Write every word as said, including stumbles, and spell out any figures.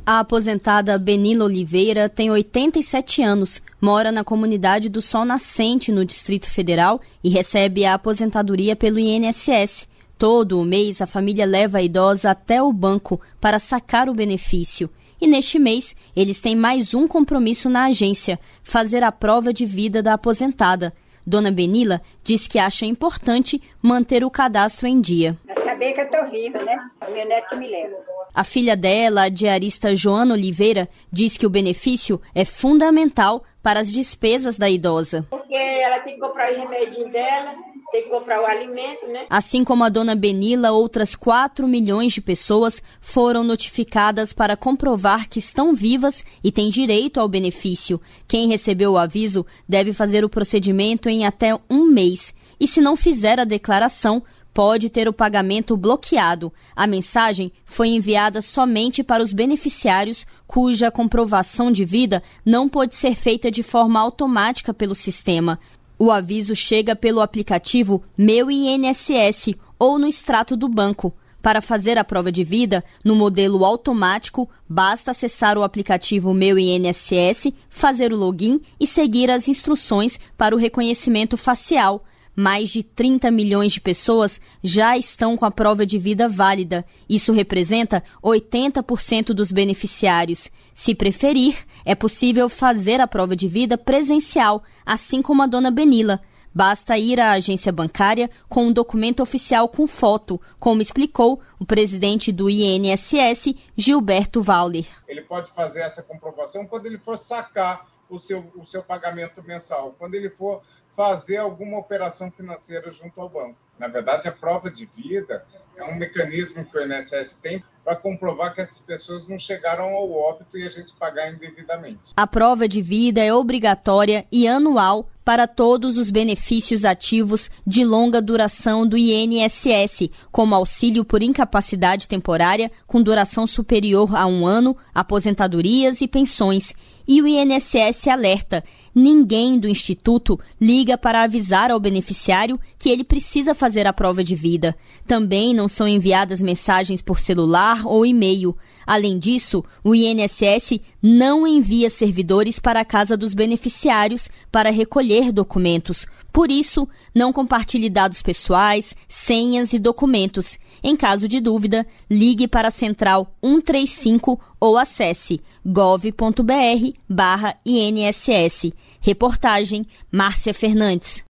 A aposentada Benila Oliveira tem oitenta e sete anos, mora na comunidade do Sol Nascente, no Distrito Federal, e recebe a aposentadoria pelo I N S S. Todo o mês, a família leva a idosa até o banco para sacar o benefício. E neste mês, eles têm mais um compromisso na agência, fazer a prova de vida da aposentada. Dona Benila diz que acha importante manter o cadastro em dia. É saber que eu estou viva, né? O meu neto que me leva. A filha dela, a diarista Joana Oliveira, diz que o benefício é fundamental para as despesas da idosa. Porque ela tem que comprar o remedinho dela, tem que comprar o alimento, né? Assim como a dona Benila, outras quatro milhões de pessoas foram notificadas para comprovar que estão vivas e têm direito ao benefício. Quem recebeu o aviso deve fazer o procedimento em até um mês. E se não fizer a declaração, pode ter o pagamento bloqueado. A mensagem foi enviada somente para os beneficiários cuja comprovação de vida não pode ser feita de forma automática pelo sistema. O aviso chega pelo aplicativo Meu I N S S ou no extrato do banco. Para fazer a prova de vida, no modelo automático, basta acessar o aplicativo Meu I N S S, fazer o login e seguir as instruções para o reconhecimento facial. Mais de trinta milhões de pessoas já estão com a prova de vida válida. Isso representa oitenta por cento dos beneficiários. Se preferir, é possível fazer a prova de vida presencial, assim como a dona Benila. Basta ir à agência bancária com um documento oficial com foto, como explicou o presidente do I N S S, Gilberto Vauler. Ele pode fazer essa comprovação quando ele for sacar o seu, o seu pagamento mensal, quando ele for fazer alguma operação financeira junto ao banco. Na verdade, a prova de vida é um mecanismo que o I N S S tem para comprovar que essas pessoas não chegaram ao óbito e a gente pagar indevidamente. A prova de vida é obrigatória e anual para todos os benefícios ativos de longa duração do I N S S, como auxílio por incapacidade temporária com duração superior a um ano, aposentadorias e pensões. E o I N S S alerta: ninguém do Instituto liga para avisar ao beneficiário que ele precisa fazer a prova de vida. Também não são enviadas mensagens por celular ou e-mail. Além disso, o I N S S não envia servidores para a casa dos beneficiários para recolher documentos. Por isso, não compartilhe dados pessoais, senhas e documentos. Em caso de dúvida, ligue para a Central um três cinco ou acesse gov ponto br barra I N S S. Reportagem Márcia Fernandes.